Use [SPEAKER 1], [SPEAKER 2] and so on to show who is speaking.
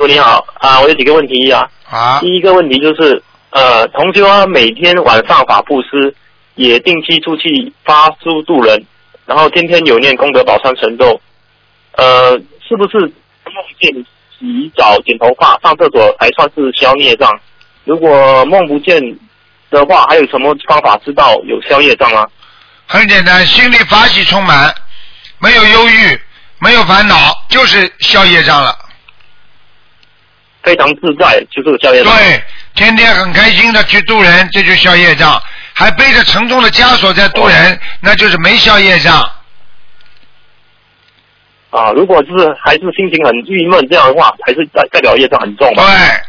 [SPEAKER 1] 你好啊，我有几个问题啊。第一个问题就是同修啊，每天晚上法布施，也定期出去发书度人，然后天天有念功德宝山神咒，是不是梦见洗澡、剪头发、上厕所还算是消孽障？如果梦不见的话，还有什么方法知道有消业障吗？
[SPEAKER 2] 很简单，心里法喜充满，没有忧郁，没有烦恼，就是消业障了。
[SPEAKER 1] 非常自在，就是消业障。
[SPEAKER 2] 对，天天很开心的去度人，这就消业障。还背着沉重的枷锁在度人，那就是没消业障。
[SPEAKER 1] 如果是还是心情很郁闷这样的话，还是代表业障很重嘛？
[SPEAKER 2] 对，